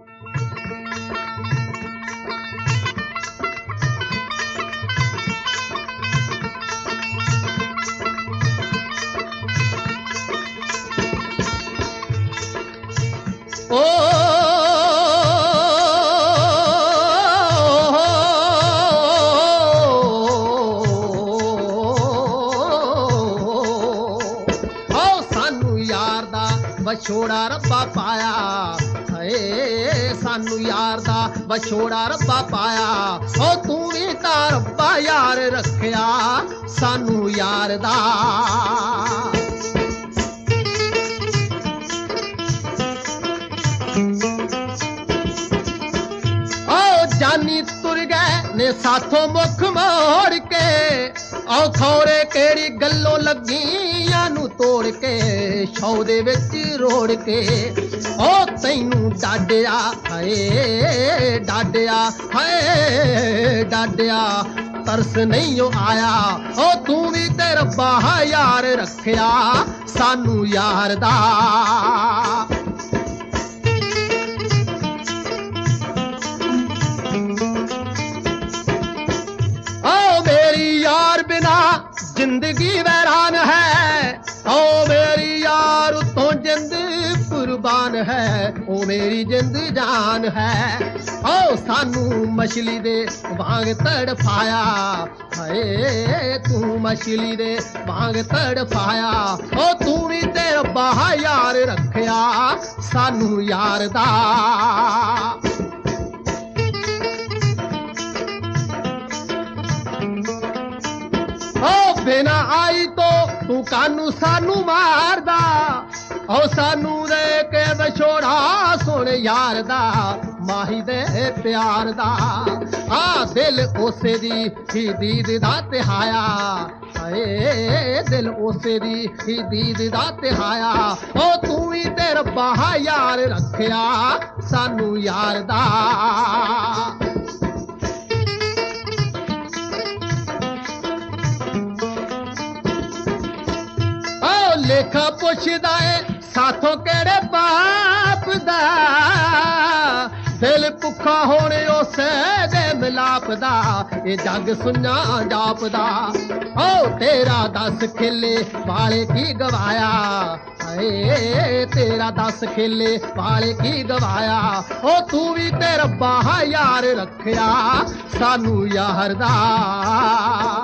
ਵਿਛੋੜਾ ਰੱਬਾ ਪਾਇਆ ਹਏ ਸਾਨੂੰ ਯਾਰ ਦਾ ਵਿਛੋੜਾ ਰੱਬਾ ਪਾਇਆ ਓ ਤੂੰ ਵੀ ਤਾਂ ਰੱਬਾ ਯਾਰ ਰੱਖਿਆ ਸਾਨੂੰ ਯਾਰ ਦਾ ਓ ਜਾਨੀ ਤੁਰ ਗਏ ਨੇ ਸਾਥੋਂ ਮੁਖ ਮੋੜ ਕੇ ਓ ਖੌਰੇ ਕਿਹੜੀ ਗੱਲੋਂ ਲੱਗੀਆਂ ਨੂੰ ਤੋੜ ਕੇ ਸ਼ੌ ਦੇ ਵਿੱਚ ਰੋੜ ਕੇ ਓ ਤੈਨੂੰ ਡਾਡਿਆ ਹਾਏ ਡਾਡਿਆ ਹਾਏ ਡਾਡਿਆ ਤਰਸ ਨਹੀਂ ਓ ਆਇਆ ਓ ਤੂੰ ਵੀ ਤੇ ਰੱਬਾ ਯਾਰ ਰੱਖਿਆ ਸਾਨੂੰ ਯਾਰ ਦਾ जिंदगी वैरान है ओ मेरी यार तो जिंद कुर्बान है ओ मेरी जिंद जान है ओ सानू मछली दे वांग तड़फाया हाय तू मछली दे वांग तड़फाया ओ तू भी ते रब्बा यार रखिया सानू यार दा बिना आई तो तू कानू सानू मारदा ओ सानू दे के विछोड़ा सुन यार दा माही दे प्यार दा आ दिल उसे दी ही दीद दा तिहाया हाय दिल उसे दी ही दीद दा तिहाया ओ तू ही ते रब्बा यार रखिया सानू यार दा लेखा पुछदा है साथों केड़े पाप दा दिल भुखा होने उसे दे मिलाप दा ये जग सुना जापदा ओ तेरा 10 खिले वाले की गवाया हाय तेरा 10 खिले वाले की गवाया ओ तू भी ते रब्बा यार रखिया सानू यार दा